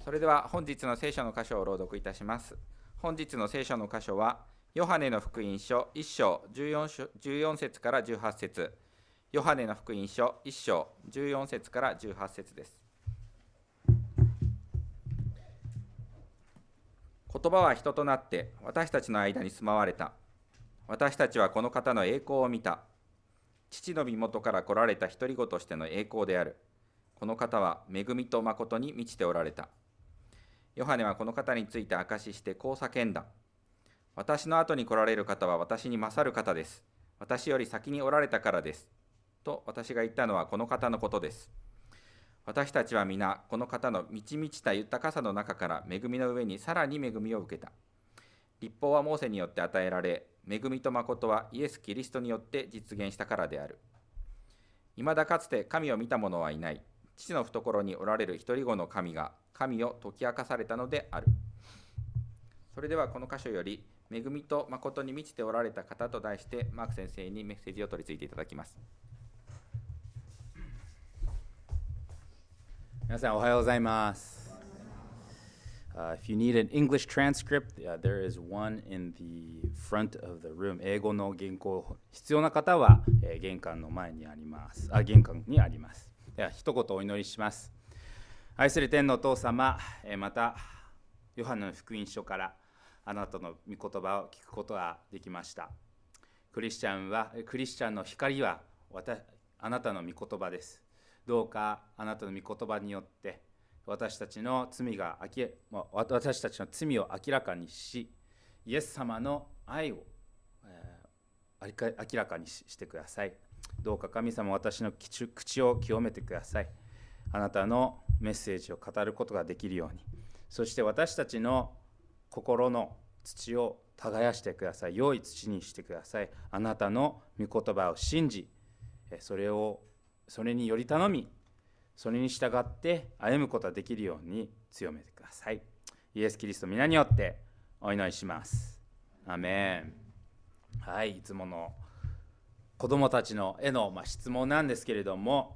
それでは本日の聖書の箇所を朗読いたします。本日の聖書の箇所は、ヨハネの福音書1章14節から18節、ヨハネの福音書1章14節から18節です。言葉は人となって私たちの間に住まわれた。私たちはこの方の栄光を見た。父の身元から来られた独り子としての栄光である。この方は恵みと誠に満ちておられた。ヨハネはこの方について証ししてこう叫んだ。私の後に来られる方は私に勝る方です。私より先におられたからです。と私が言ったのはこの方のことです。私たちは皆この方の満ち満ちた豊かさの中から恵みの上にさらに恵みを受けた。律法はモーセによって与えられ、恵みと誠はイエス・キリストによって実現したからである。いまだかつて神を見た者はいない。父の懐におられる独り子の神が神を解き明かされたのである。それではこの箇所より、恵みと誠に満ちておられた方と題して、マーク先生にメッセージを取り次いでいただきます。 皆さんおはようございます。If you need an English transcript, there is one in the front of the room. 英語の原稿必要な方は、玄関の前にあります。玄関にあります。では一言お祈りします。愛する天のお父様、またヨハネの福音書からあなたの御言葉を聞くことができました。クリスチャンの光はあなたの御言葉です。どうかあなたの御言葉によって私たちの罪を明らかにし、イエス様の愛を、明らかにしてください。どうか神様、私の口を清めてください。あなたのメッセージを語ることができるように、そして私たちの心の土を耕してください。良い土にしてください。あなたの御言葉を信じ、それにより頼み、それに従って歩むことができるように強めてください。イエス・キリストの皆によってお祈りします。アメン。はい、いつもの子どもたちの質問なんですけれども、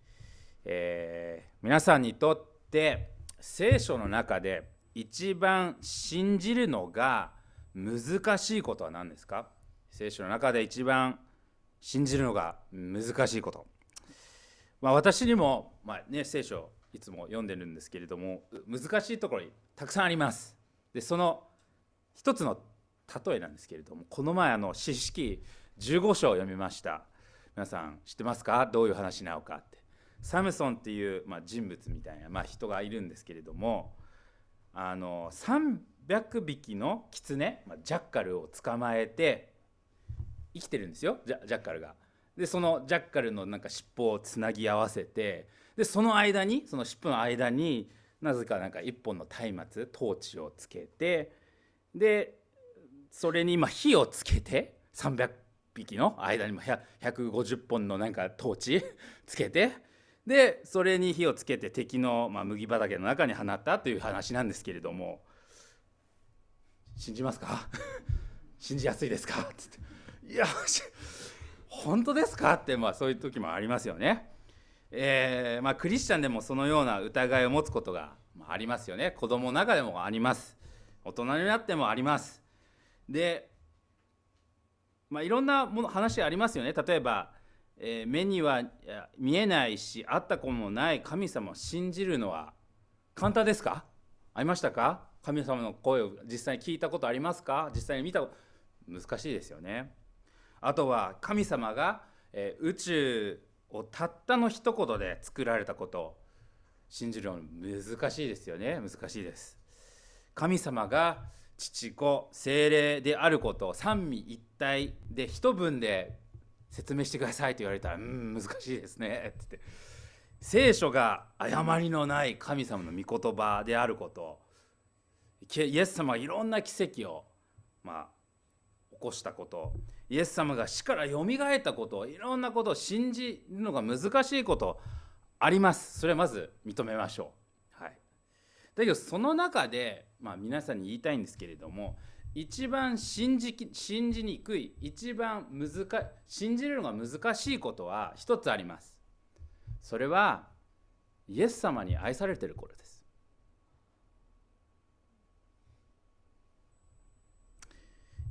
皆さんにとって聖書の中で一番信じるのが難しいことは何ですか？聖書の中で一番信じるのが難しいこと。私にも、聖書いつも読んでるんですけれども、難しいところにたくさんあります。で、その一つの例えなんですけれども、この前士師記15章を読みました。皆さん知ってますか？どういう話なのかって。サムソンっていう、人物みたいな、人がいるんですけれども、300匹の狐、ジャッカルを捕まえて生きてるんですよ、ジャッカルが。でそのジャッカルの尻尾をつなぎ合わせて、でその尻尾の間になぜか一本の松明トーチをつけて、でそれに火をつけて、300匹の間にも150本のトーチつけて、でそれに火をつけて敵の麦畑の中に放ったという話なんですけれども、信じますか？信じやすいですか？って言って、いや本当ですかって、そういう時もありますよね。クリスチャンでもそのような疑いを持つことがありますよね。子供の中でもあります。大人になってもあります。で、いろんな話ありますよね。例えば、目には見えないし会ったこともない神様を信じるのは簡単ですか？ありましたか？神様の声を実際に聞いたことありますか？実際に見たこと、難しいですよね。あとは神様が宇宙をたったの一言で作られたことを信じるのは難しいですよね。難しいです。神様が父子聖霊であることを三位一体で一文で説明してくださいと言われたら、難しいですねって。聖書が誤りのない神様の御言葉であること、イエス様がいろんな奇跡を起こしたこと、イエス様が死からよみがえったこと、いろんなことを信じるのが難しいことあります。それはまず認めましょう。はい、だけどその中で、皆さんに言いたいんですけれども、一番信じにくい、一番信じるのが難しいことは一つあります。それはイエス様に愛されていることです。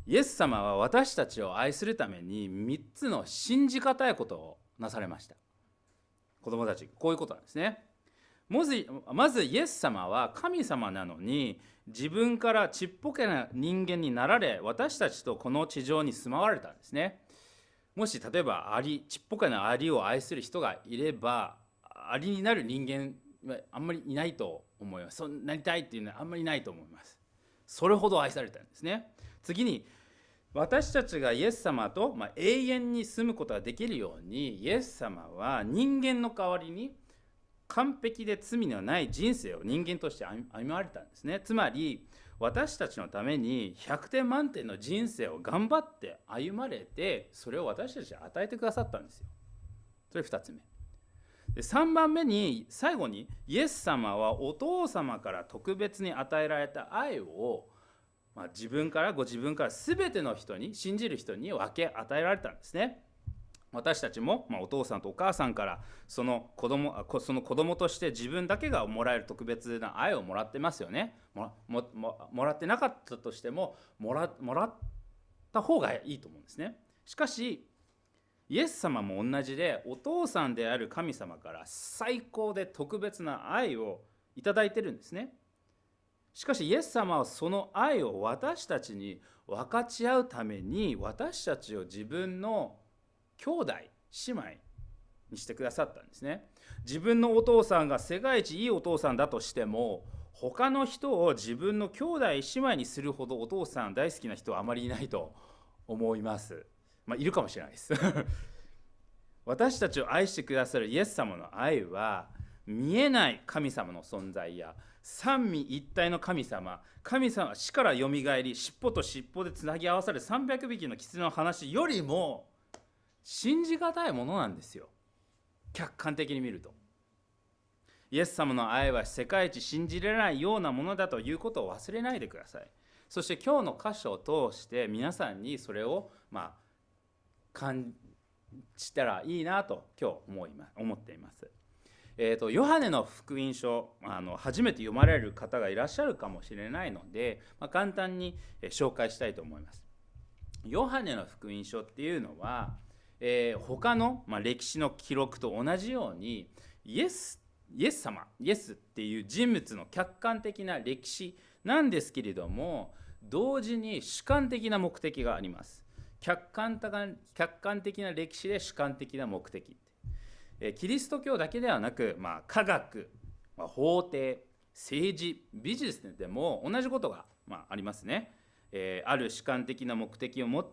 イエス様は私たちを愛するために3つの信じがたいことをなされました。子供たち、こういうことなんですね。まずイエス様は神様なのに、自分からちっぽけな人間になられ、私たちとこの地上に住まわれたんですね。もし例えばちっぽけなアリを愛する人がいれば、アリになる人間はあんまりいないと思います。そうなりたいっていうのはあんまりいないと思います。それほど愛されたんですね。次に、私たちがイエス様と、永遠に住むことができるように、イエス様は人間の代わりに完璧で罪のない人生を人間として歩まれたんですね。つまり私たちのために100点満点の人生を頑張って歩まれて、それを私たちに与えてくださったんですよ。それ2つ目で、3番目に、最後に、イエス様はお父様から特別に与えられた愛を、ご自分から全ての人に、信じる人に分け与えられたんですね。私たちも、お父さんとお母さんからその子供として自分だけがもらえる特別な愛をもらってますよね。もらってなかったとしてももらった方がいいと思うんですね。しかしイエス様も同じで、お父さんである神様から最高で特別な愛をいただいてるんですね。しかしイエス様はその愛を私たちに分かち合うために、私たちを自分の兄弟姉妹にしてくださったんですね。自分のお父さんが世界一いいお父さんだとしても、他の人を自分の兄弟姉妹にするほどお父さん大好きな人はあまりいないと思います。いるかもしれないです私たちを愛してくださるイエス様の愛は、見えない神様の存在や三位一体の神様は死からよみがえり、尻尾と尻尾でつなぎ合わされる300匹の狐の話よりも信じがたいものなんですよ。客観的に見ると。イエス様の愛は世界一信じられないようなものだということを忘れないでください。そして今日の箇所を通して皆さんにそれを感じたらいいなと今日思っています。ヨハネの福音書、初めて読まれる方がいらっしゃるかもしれないので、簡単に紹介したいと思います。ヨハネの福音書っていうのは、他の、歴史の記録と同じようにイエスっていう人物の客観的な歴史なんですけれども、同時に主観的な目的があります。客観的な歴史で主観的な目的、キリスト教だけではなく、科学、法廷、政治、ビジネスでも同じことが、ありますね。ある主観的な目的を持って、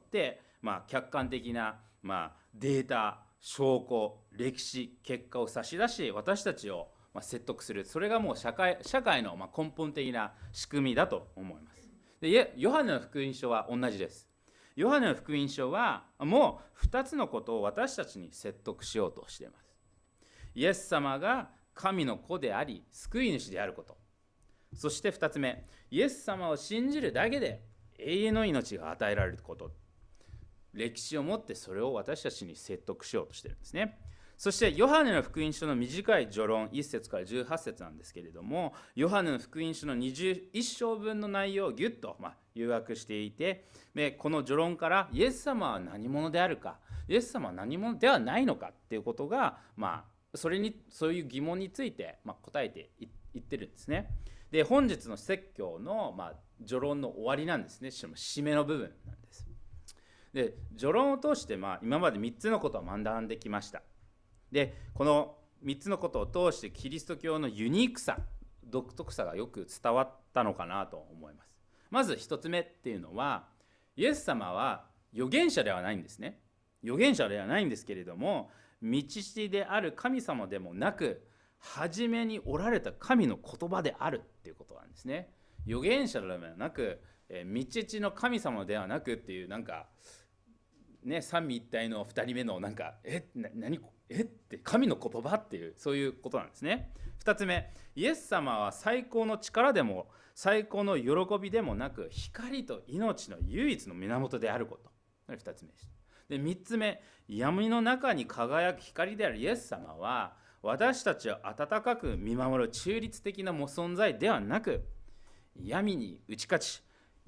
客観的な、データ、証拠、歴史、結果を差し出し、私たちを説得する。それがもう社会の根本的な仕組みだと思います。で、ヨハネの福音書は同じです。ヨハネの福音書はもう2つのことを私たちに説得しようとしています。イエス様が神の子であり救い主であること、そして2つ目、イエス様を信じるだけで永遠の命が与えられること、歴史をもってそれを私たちに説得しようとしているんですね。そしてヨハネの福音書の短い序論、1節から18節なんですけれども、ヨハネの福音書の21章分の内容をギュッと誘惑していて、この序論からイエス様は何者であるか、イエス様は何者ではないのかっていうことが、そういう疑問について答えていってるんですね。で、本日の説教の序論の終わりなんですね。締めの部分なんです。で、序論を通して今まで3つのことを学んできました。で、この3つのことを通してキリスト教のユニークさ、独特さがよく伝わったのかなと思います。まず1つ目っていうのは、イエス様は預言者ではないんですね。預言者ではないんですけれども、道師である神様でもなく、初めにおられた神の言葉であるっていうことなんですね。預言者ではなく、道師の神様ではなくっていう、三位一体の2人目のって神の言葉っていう、そういうことなんですね。2つ目、イエス様は最高の力でも最高の喜びでもなく、光と命の唯一の源であること。2つ目です。で、3つ目、闇の中に輝く光であるイエス様は、私たちを温かく見守る中立的な存在ではなく、闇に打ち勝ち、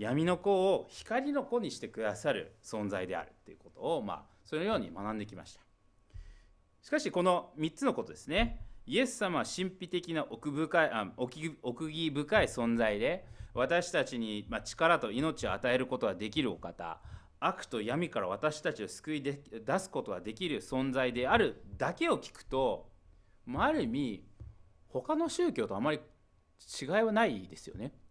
闇の子を光の子にしてくださる存在であるということを、そのように学んできました。しかしこの3つのことですね。イエス様は神秘的な奥義深い存在で、私たちに力と命を与えることができるお方、悪と闇から私たちを救い出すことができる存在であるだけを聞くと、ある意味他の宗教とあまり違いはないですよね。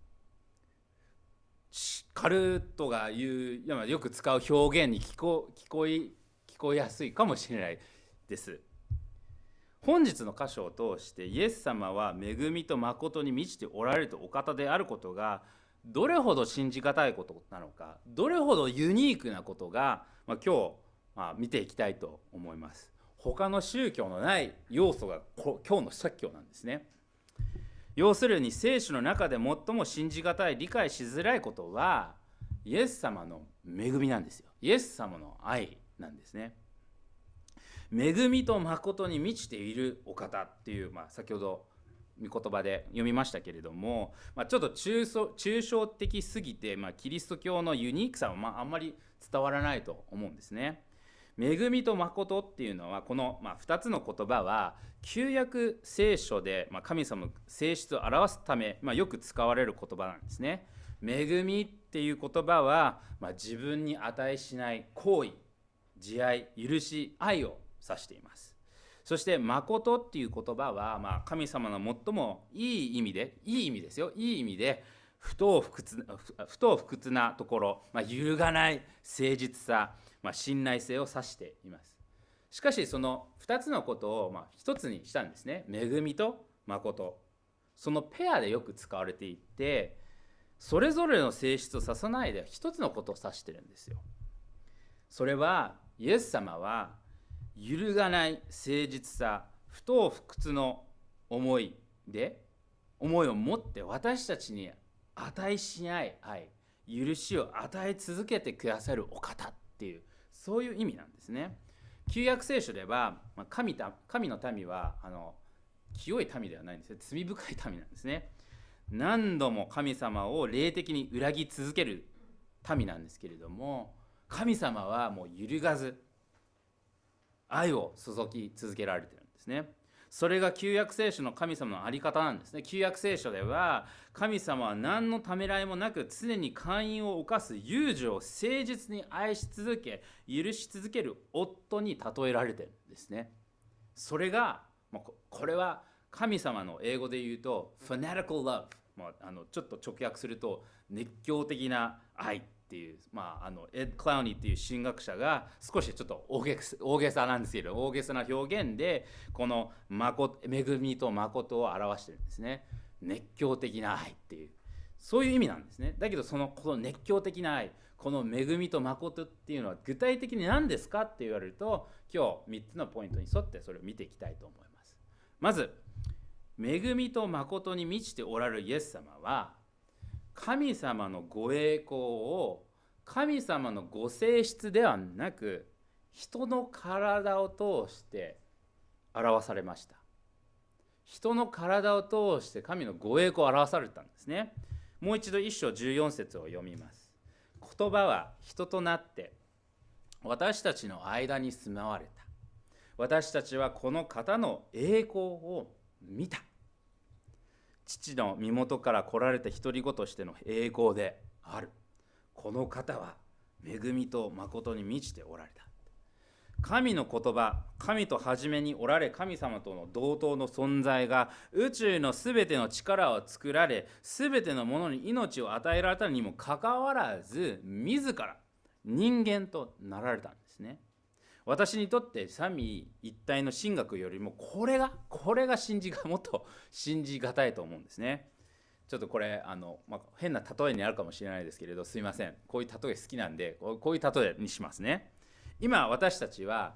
カルトが言うよく使う表現に聞こえやすいかもしれないです。本日の箇所を通してイエス様は恵みと誠に満ちておられるお方であることがどれほど信じがたいことなのか、どれほどユニークなことが、今日、見ていきたいと思います。他の宗教のない要素が今日の説教なんですね。要するに聖書の中で最も信じがたい、理解しづらいことはイエス様の恵みなんですよ。イエス様の愛なんですね。恵みと誠に満ちているお方っていう、先ほど御言葉で読みましたけれども、ちょっと抽象的すぎて、キリスト教のユニークさはあんまり伝わらないと思うんですね。恵みと誠っていうのは、この2つの言葉は旧約聖書で神様の性質を表すためよく使われる言葉なんですね。恵みっていう言葉は自分に値しない行為、慈愛、許し、愛を指しています。そして誠っていう言葉は神様の最もいい意味ですよ。いい意味で不当不屈なところ、揺るがない誠実さ、信頼性を指しています。しかしその2つのことを一つにしたんですね。恵みと誠、そのペアでよく使われていて、それぞれの性質を指さないで一つのことを指してるんですよ。それはイエス様は揺るがない誠実さ、不当不屈の思いを持って私たちに値しない愛、許しを与え続けてくださるお方っていう、そういう意味なんですね。旧約聖書では神の民は清い民ではないんですよ。罪深い民なんですね。何度も神様を霊的に裏切り続ける民なんですけれども、神様はもう揺るがず愛を注ぎ続けられているんですね。それが旧約聖書の神様の在り方なんですね。旧約聖書では神様は何のためらいもなく常に姦淫を犯す遊女を誠実に愛し続け許し続ける夫に例えられているんですね。それがこれは神様の英語で言うと fanatical love、ちょっと直訳すると熱狂的な愛っていう、エッド・クラウニーっていう神学者が少しちょっと大げさなんですけど、大げさな表現でこの恵みと誠を表してるんですね。熱狂的な愛っていう、そういう意味なんですね。だけどこの熱狂的な愛、この恵みと誠っていうのは具体的に何ですかって言われると、今日3つのポイントに沿ってそれを見ていきたいと思います。まず、恵みと誠に満ちておられるイエス様は神様のご栄光を神様のご性質ではなく人の体を通して表されました。人の体を通して神のご栄光を表されたんですね。もう一度1章14節を読みます。言葉は人となって私たちの間に住まわれた。私たちはこの方の栄光を見た。父の身元から来られた独り子としての栄光である。この方は恵みと誠に満ちておられた。神の言葉、神と初めにおられ神様との同等の存在が宇宙のすべての力を作られ、すべてのものに命を与えられたにもかかわらず、自ら人間となられたんですね。私にとって三位一体の神学よりもこれがもっと信じがたいと思うんですね。ちょっとこれ変な例えになるかもしれないですけれど、すいません、こういう例え好きなんでこういう例えにしますね。今私たちは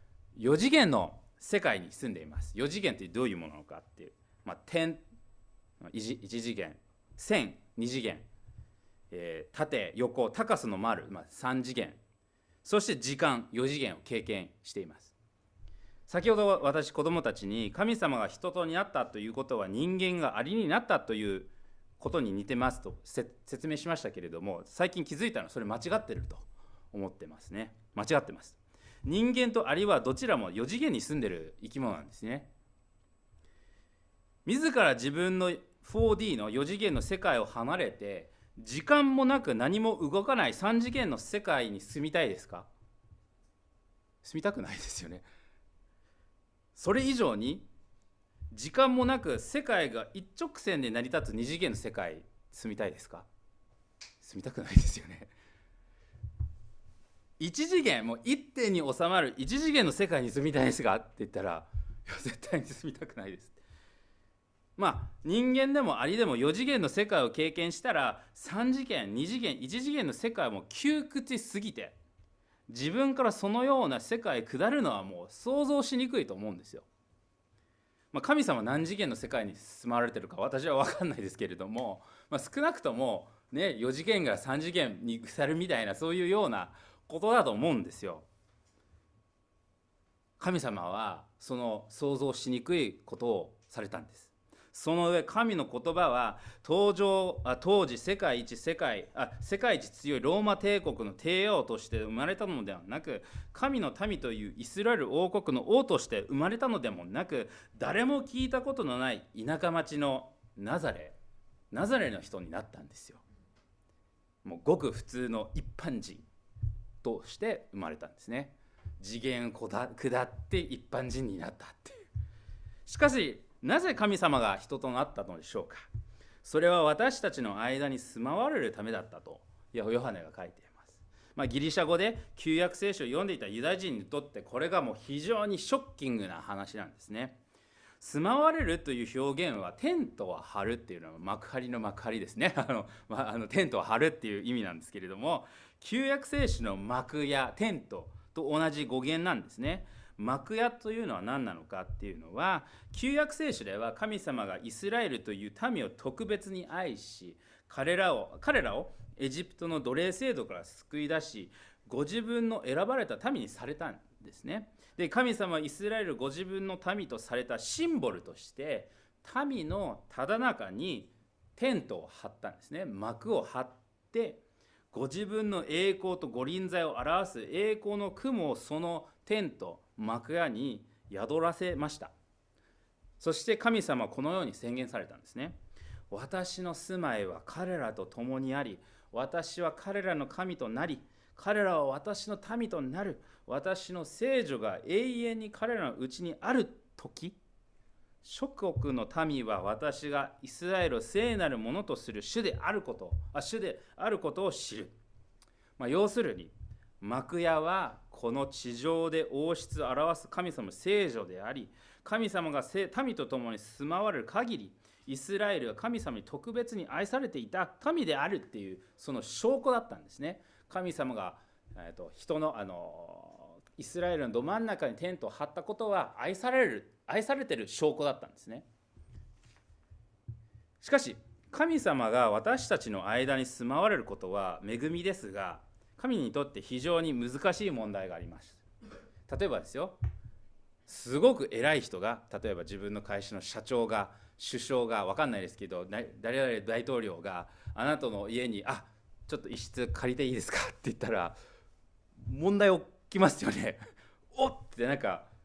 4次元の世界に住んでいます。4次元ってどういうものなのかっていう、点1次元、線2次元、縦横高さの丸、3次元、そして時間4次元を経験しています。先ほど私子供たちに神様が人となったということは人間がありになったということに似てますと説明しましたけれども、最近気づいたのはそれ間違ってると思ってますね。間違ってます。人間とアリはどちらも4次元に住んでる生き物なんですね。自ら自分の 4D の4次元の世界を離れて、時間もなく何も動かない3次元の世界に住みたいですか？住みたくないですよね。それ以上に時間もなく世界が一直線で成り立つ2次元の世界住みたいですか？住みたくないですよね。1次元、もう一点に収まる1次元の世界に住みたいですかって言ったら、いや絶対に住みたくないです。人間でもアリでも4次元の世界を経験したら、3次元2次元1次元の世界も窮屈すぎて、自分からそのような世界へ下るのはもう想像しにくいと思うんですよ。神様何次元の世界に住まわれてるか私は分かんないですけれども、少なくともね、4次元が3次元に下るみたいな、そういうようなことだと思うんですよ。神様はその想像しにくいことをされたんです。その上、神の言葉は当時世界一強いローマ帝国の帝王として生まれたのではなく、神の民というイスラエル王国の王として生まれたのでもなく、誰も聞いたことのない田舎町のナザレの人になったんですよ。もうごく普通の一般人として生まれたんですね。次元下って一般人になったっていう。しかしなぜ神様が人となったのでしょうか。それは私たちの間に住まわれるためだったとヨハネが書いています。ギリシャ語で旧約聖書を読んでいたユダヤ人にとってこれがもう非常にショッキングな話なんですね。住まわれるという表現はテントを張るっていうのは幕張の幕張ですね。テントを張るっていう意味なんですけれども、旧約聖書の幕やテントと同じ語源なんですね。幕屋というのは何なのかっていうのは、旧約聖書では神様がイスラエルという民を特別に愛し、彼らをエジプトの奴隷制度から救い出し、ご自分の選ばれた民にされたんですね。で、神様はイスラエルご自分の民とされたシンボルとして、民のただ中にテントを張ったんですね。幕を張って、ご自分の栄光と御臨在を表す栄光の雲をそのテント、幕屋に宿らせました。そして神様はこのように宣言されたんですね。私の住まいは彼らと共にあり、私は彼らの神となり、彼らは私の民となる。私の聖女が永遠に彼らのうちにあるとき、諸国の民は私がイスラエルを聖なるものとする主であることを知る。要するに、幕屋はこの地上で王室を表す神様の聖女であり、神様が民と共に住まわれる限り、イスラエルは神様に特別に愛されていた民であるっていう、その証拠だったんですね。神様がイスラエルのど真ん中にテントを張ったことは愛されている証拠だったんですね。しかし神様が私たちの間に住まわれることは恵みですが、神にとって非常に難しい問題があります。例えばですよ、すごく偉い人が、例えば自分の会社の社長が、首相が、分かんないですけど、誰々大統領があなたの家にちょっと一室借りていいですかって言ったら問題起きますよね。おってちょっ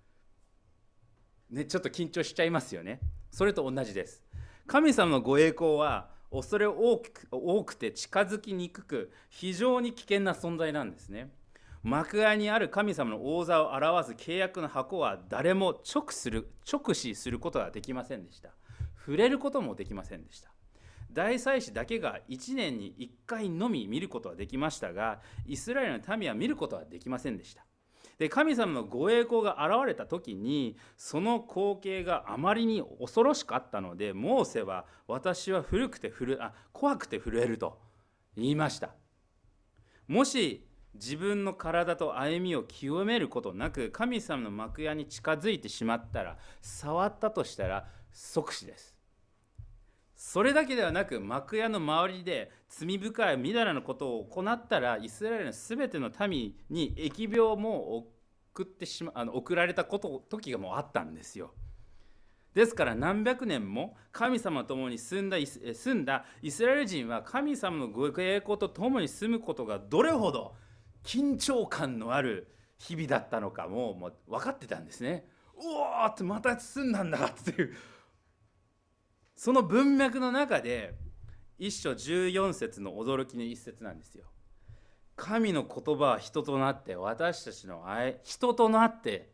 と緊張しちゃいますよね。それと同じです。神様のご栄光は恐れ多くて近づきにくく、非常に危険な存在なんですね。幕屋にある神様の王座を表す契約の箱は誰も直視することができませんでした。触れることもできませんでした。大祭司だけが1年に1回のみ見ることはできましたが、イスラエルの民は見ることはできませんでした。で、神様のご栄光が現れた時に、その光景があまりに恐ろしかったので、モーセは私は怖くて震えると言いました。もし自分の体と歩みを清めることなく神様の幕屋に近づいてしまったら、触ったとしたら即死です。それだけではなく、幕屋の周りで罪深いみだらなことを行ったら、イスラエルのすべての民に疫病も送られた時がもうあったんですよ。 ですから何百年も神様と共に住んだイスラエル人は神様のご栄光と共に住むことがどれほど緊張感のある日々だったのかもう分かってたんですね。うおーってまた住んだんだっていう、その文脈の中で一章14節の驚きの一節なんですよ。神の言葉は人となって私たちの人となって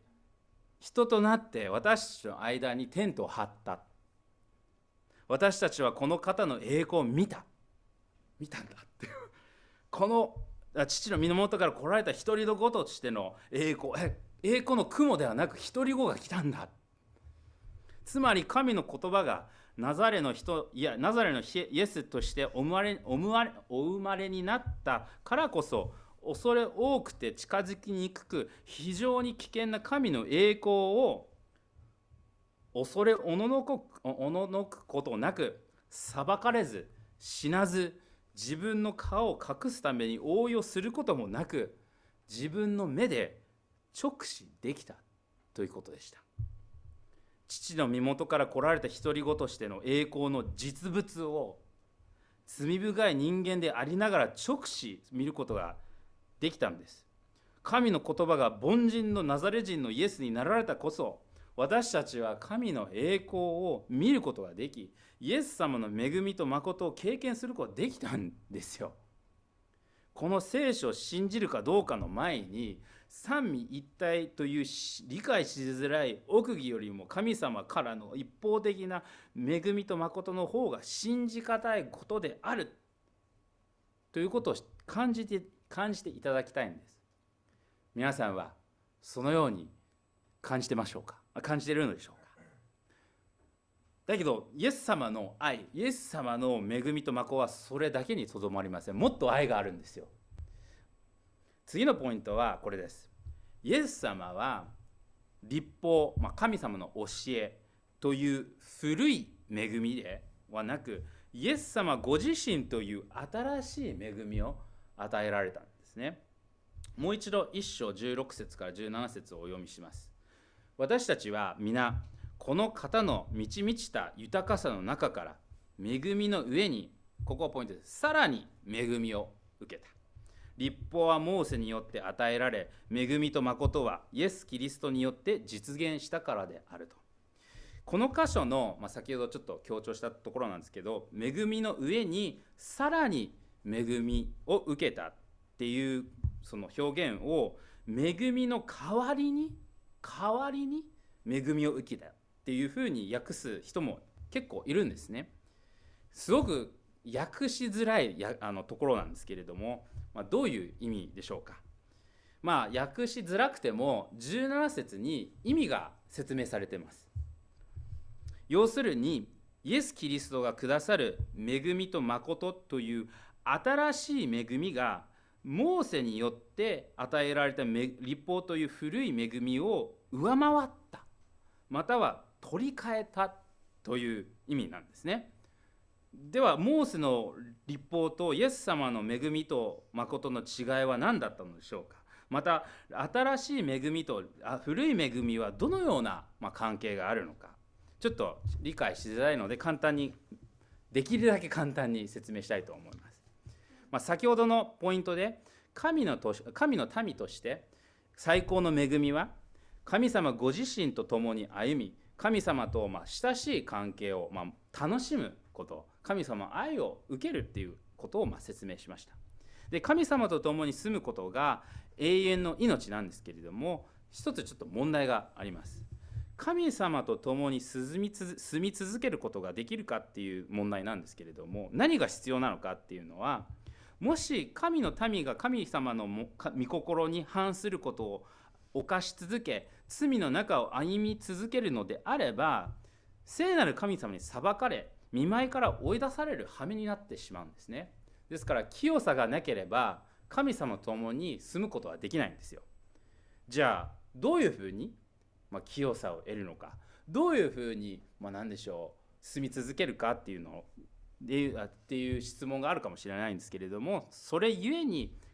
私たちの間にテントを張った。私たちはこの方の栄光を見たんだっていう、この父の身の元から来られた独り子としての栄光の雲ではなく独り子が来たんだ。つまり神の言葉がナザレのイエスとしてお生まれになったからこそ、恐れ多くて近づきにくく非常に危険な神の栄光を恐れおののくことなく、裁かれず死なず、自分の顔を隠すために応用することもなく、自分の目で直視できたということでした。父の身元から来られた独り子としての栄光の実物を罪深い人間でありながら直視見ることができたんです。神の言葉が凡人のナザレ人のイエスになられたこそ、私たちは神の栄光を見ることができ、イエス様の恵みと誠を経験することができたんですよ。この聖書を信じるかどうかの前に、三位一体という理解しづらい奥義よりも神様からの一方的な恵みと誠の方が信じがたいことであるということを感じていただきたいんです。皆さんはそのように感じてましょうか？感じているのでしょうか？だけどイエス様の愛、イエス様の恵みと誠はそれだけにとどまりません。もっと愛があるんですよ。次のポイントはこれです。イエス様は律法、神様の教えという古い恵みではなく、イエス様ご自身という新しい恵みを与えられたんですね。もう一度1章16節から17節をお読みします。私たちは皆この方の満ち満ちた豊かさの中から恵みの上に、ここがポイントです、さらに恵みを受けた。律法はモーセによって与えられ、恵みと誠はイエス・キリストによって実現したからであると。この箇所の、先ほどちょっと強調したところなんですけど、恵みの上にさらに恵みを受けたっていうその表現を、恵みの代わりに恵みを受けたっていうふうに訳す人も結構いるんですね。すごく訳しづらいところなんですけれども、どういう意味でしょうか。訳しづらくても17節に意味が説明されています。要するにイエス・キリストがくださる恵みと誠という新しい恵みがモーセによって与えられた律法という古い恵みを上回った、または取り替えたという意味なんですね。ではモーセの律法とイエス様の恵みと誠の違いは何だったのでしょうか。また新しい恵みと古い恵みはどのような関係があるのか、ちょっと理解しづらいのでできるだけ簡単に説明したいと思います。先ほどのポイントで神の民として最高の恵みは神様ご自身と共に歩み、神様と親しい関係を楽しむこと、神様の愛を受けるっていうことを説明しました。で、神様と共に住むことが永遠の命なんですけれども、一つちょっと問題があります。神様と共に住み続けることができるかっていう問題なんですけれども、何が必要なのかっていうのは、もし神の民が神様の御心に反することを犯し続け、罪の中を歩み続けるのであれば、聖なる神様に裁かれ、御前から追い出される羽目になってしまうんですね。ですから清さがなければ神様と共に住むことはできないんですよ。じゃあどういうふうに、清さを得るのか、どういうふうに、住み続けるかっていう質問があるかもしれないんですけれども、それゆえに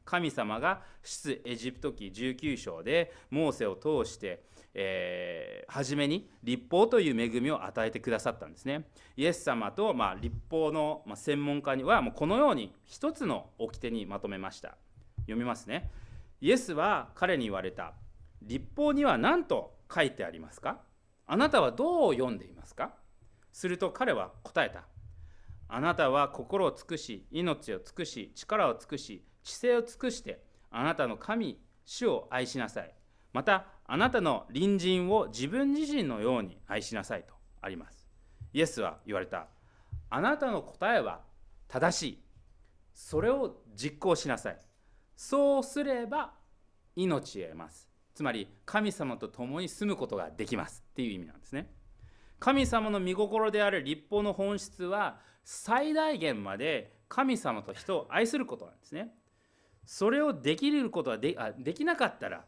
神様が出エジプト記19章でモーセを通して、初めに律法という恵みを与えてくださったんですね。イエス様と、律法の専門家にはもうこのように一つの掟にまとめました。読みますね。イエスは彼に言われた。律法には何と書いてありますか？あなたはどう読んでいますか？すると彼は答えた。あなたは心を尽くし、命を尽くし、力を尽くし、知性を尽くして、あなたの神、主を愛しなさい。また、あなたの隣人を自分自身のように愛しなさいとあります。イエスは言われた。あなたの答えは正しい。それを実行しなさい。そうすれば命を得ます。つまり、神様と共に住むことができますっていう意味なんですね。神様の御心である律法の本質は最大限まで神様と人を愛することなんですね。それをできることはできなかったら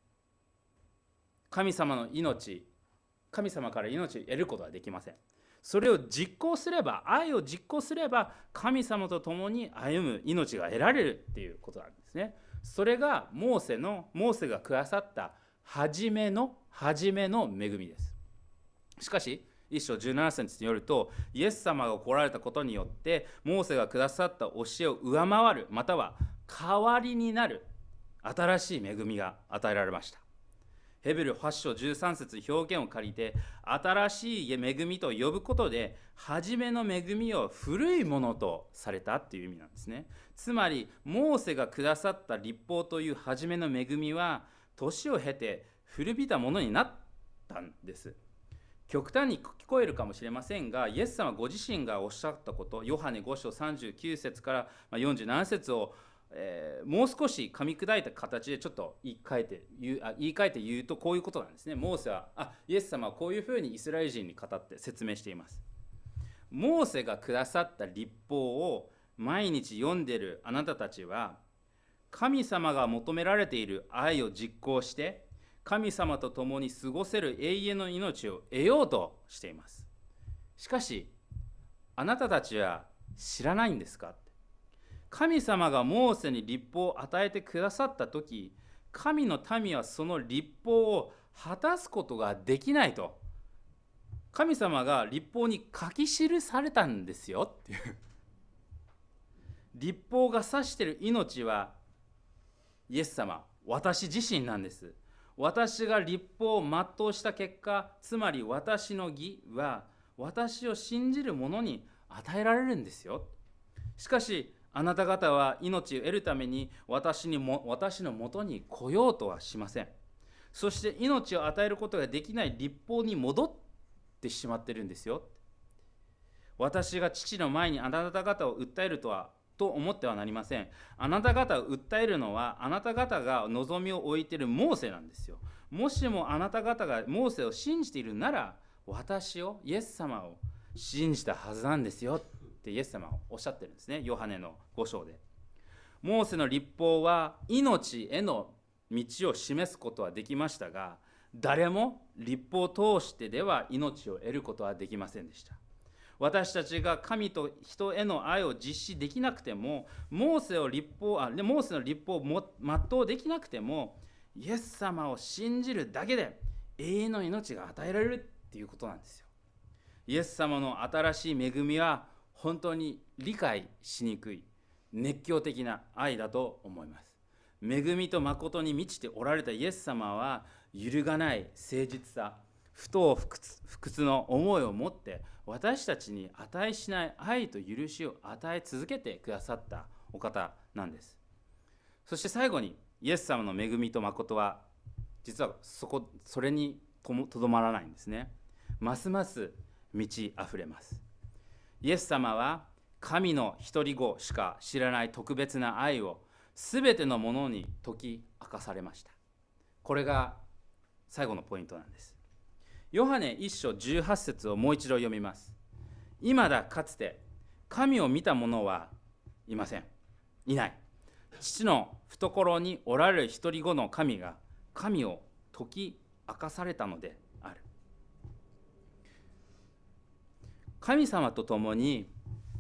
神様から命を得ることはできません。それを実行すれば、愛を実行すれば神様と共に歩む命が得られるっていうことなんですね。それがモーセがくださった初めの恵みです。しかし1章17節によると、イエス様が来られたことによってモーセがくださった教えを上回る、または代わりになる新しい恵みが与えられました。ヘブル8章13節表現を借りて、新しい恵みと呼ぶことで初めの恵みを古いものとされたっていう意味なんですね。つまりモーセがくださった律法という初めの恵みは年を経て古びたものになったんです。極端に聞こえるかもしれませんが、イエス様ご自身がおっしゃったこと、ヨハネ5章39節から47節を、もう少し噛み砕いた形でちょっと言い換えて言うとこういうことなんですね。モーセはイエス様はこういうふうにイスラエル人に語って説明しています。モーセがくださった律法を毎日読んでいるあなたたちは、神様が求められている愛を実行して神様と共に過ごせる永遠の命を得ようとしています。しかしあなたたちは知らないんですか？神様がモーセに律法を与えてくださったとき、神の民はその律法を果たすことができないと、神様が律法に書き記されたんですよっていう。律法が指している命はイエス様、私自身なんです。私が律法を全うした結果、つまり私の義は私を信じる者に与えられるんですよ。しかしあなた方は命を得るために私のもとに来ようとはしません。そして命を与えることができない律法に戻ってしまっているんですよ。私が父の前にあなた方を訴えると思ってはなりません。あなた方を訴えるのはあなた方が望みを置いているモーセなんですよ。もしもあなた方がモーセを信じているなら、私をイエス様を信じたはずなんですよってイエス様はおっしゃってるんですね。ヨハネの5章で。モーセの律法は命への道を示すことはできましたが、誰も律法を通してでは命を得ることはできませんでした。私たちが神と人への愛を実施できなくても、モーセの律法を全うできなくても、イエス様を信じるだけで永遠の命が与えられるっていうことなんですよ。イエス様の新しい恵みは本当に理解しにくい熱狂的な愛だと思います。恵みと誠に満ちておられたイエス様は揺るがない誠実さ、不当不屈の思いを持って私たちに値しない愛と許しを与え続けてくださったお方なんです。そして最後にイエス様の恵みと誠は実はそれにとどまらないんですね。ますます満ち溢れます。イエス様は神の一人子しか知らない特別な愛をすべてのものに解き明かされました。これが最後のポイントなんです。ヨハネ1章18節をもう一度読みます。今だかつて神を見た者はいません。いない。父の懐におられる一人子の神が神を解き明かされたのである。神様と共に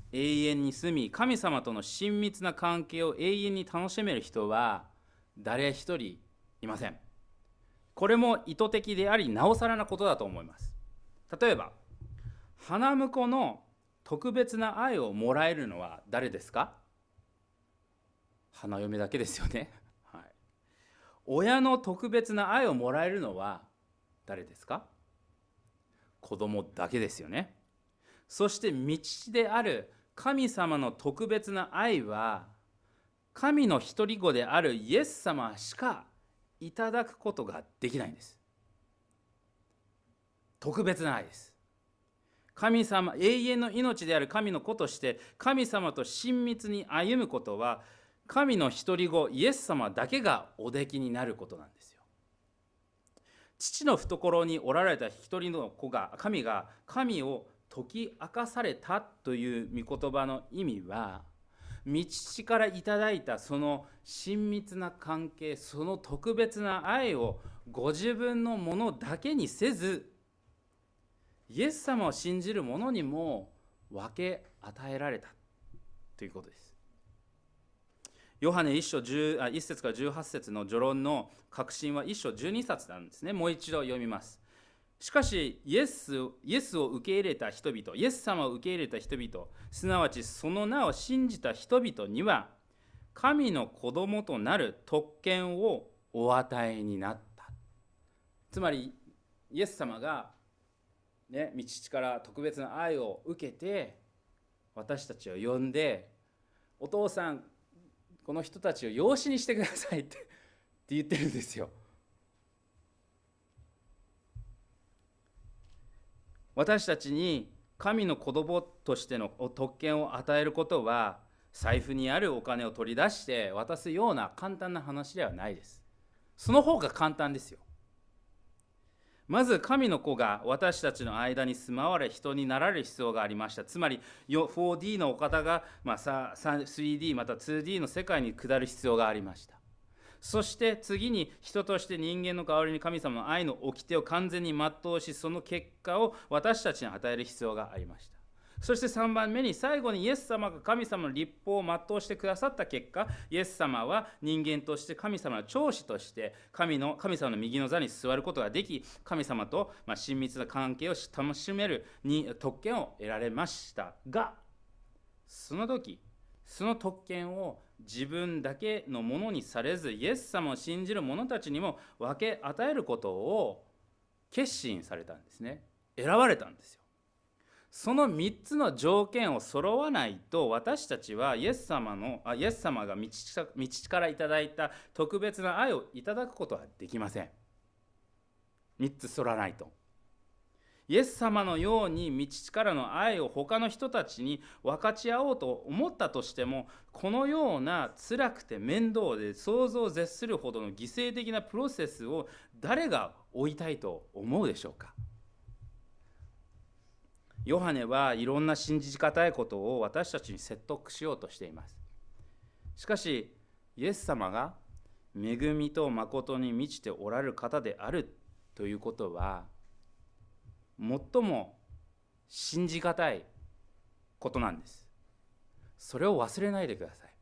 永遠に住み、神様との親密な関係を永遠に楽しめる人は誰一人いません。これも意図的であり、なおさらなことだと思います。例えば、花婿の特別な愛をもらえるのは誰ですか？花嫁だけですよね。はい。親の特別な愛をもらえるのは誰ですか？子供だけですよね。そして道父である神様の特別な愛は、神の一人子であるイエス様しかいただくことができないんです。特別な愛です。神様、永遠の命である神の子として神様と親密に歩むことは、神の一人子イエス様だけがおできになることなんですよ。父の懐におられた一人の子が、神が神を解き明かされたという御言葉の意味は、御父からいただいたその親密な関係、その特別な愛をご自分のものだけにせず、イエス様を信じる者にも分け与えられたということです。ヨハネ1節から18節の序論の核心は1章12節なんですね。もう一度読みます。しかしイエスを受け入れた人々、イエス様を受け入れた人々、すなわちその名を信じた人々には、神の子供となる特権をお与えになった。つまりイエス様がね、御父から特別な愛を受けて私たちを呼んで、お父さん、この人たちを養子にしてくださいって言ってるんですよ。私たちに神の子供としての特権を与えることは、財布にあるお金を取り出して渡すような簡単な話ではないです。その方が簡単ですよ。まず神の子が私たちの間に住まわれ人になられる必要がありました。つまり 4D のお方が、3D また 2D の世界に下る必要がありました。そして次に人として人間の代わりに神様の愛の掟を完全に全うし、その結果を私たちに与える必要がありました。そして3番目に、最後にイエス様が神様の律法を全うしてくださった結果、イエス様は人間として神様の長子として神様の右の座に座ることができ、神様と親密な関係を楽しめる特権を得られましたが、その時その特権を自分だけのものにされず、イエス様を信じる者たちにも分け与えることを決心されたんですね。選ばれたんですよ。その3つの条件を揃わないと、私たちはイエス様が御父からいただいた特別な愛をいただくことはできません。3つ揃わないと。イエス様のように御父からの愛を他の人たちに分かち合おうと思ったとしても、このような辛くて面倒で想像を絶するほどの犠牲的なプロセスを誰が負いたいと思うでしょうか。ヨハネはいろんな信じがたいことを私たちに説得しようとしています。しかしイエス様が恵みと誠に満ちておられる方であるということは、最も信じがたいことなんです。それを忘れないでください。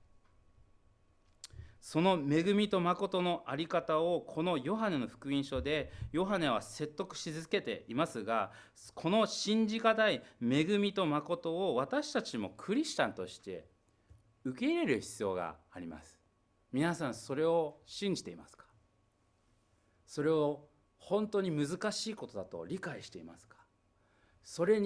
その恵みと誠の在り方をこのヨハネの福音書でヨハネは説得し続けていますが、この信じがたい恵みと誠を私たちもクリスチャンとして受け入れる必要があります。皆さん、それを信じていますか？それを本当に難しいことだと理解していますか？それを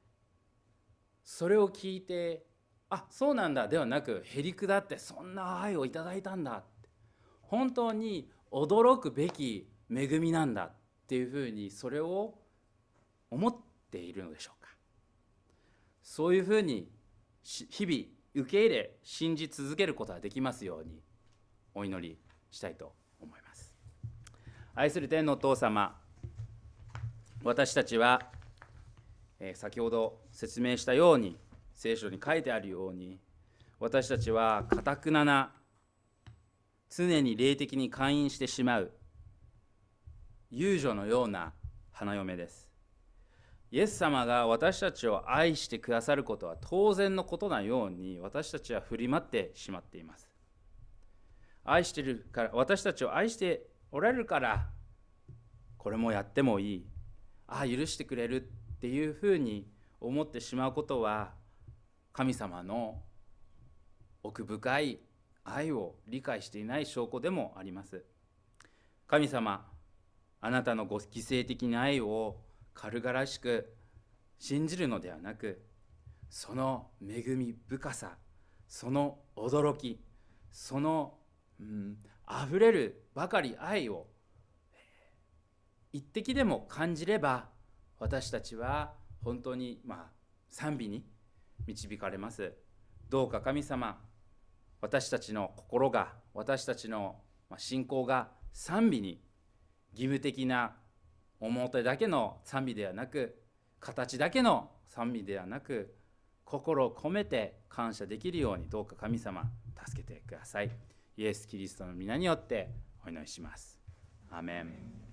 聞いて、そうなんだではなく、へりくだってそんな愛をいただいたんだ、本当に驚くべき恵みなんだっていうふうにそれを思っているのでしょうか。そういうふうに日々受け入れ信じ続けることができますようにお祈りしたいと思います。愛する天のお父様、私たちは先ほど説明したように、聖書に書いてあるように、私たちは堅くなな、常に霊的に姦淫してしまう遊女のような花嫁です。 イエス様が私たちを愛してくださることは当然のことなように、私たちは振り回ってしまっています。愛してるから、私たちを愛しておられるから、これもやってもいい、許してくれるっていうふうに思ってしまうことは、神様の奥深い愛を理解していない証拠でもあります。神様、あなたのご犠牲的な愛を軽々しく信じるのではなく、その恵み深さ、その驚き、そのあふれるばかり愛を一滴でも感じれば、私たちは本当に賛美に導かれます。どうか神様、私たちの心が、私たちの信仰が賛美に、義務的な表だけの賛美ではなく、形だけの賛美ではなく、心を込めて感謝できるように、どうか神様助けてください。イエス・キリストの皆によってお祈りします。アーメン。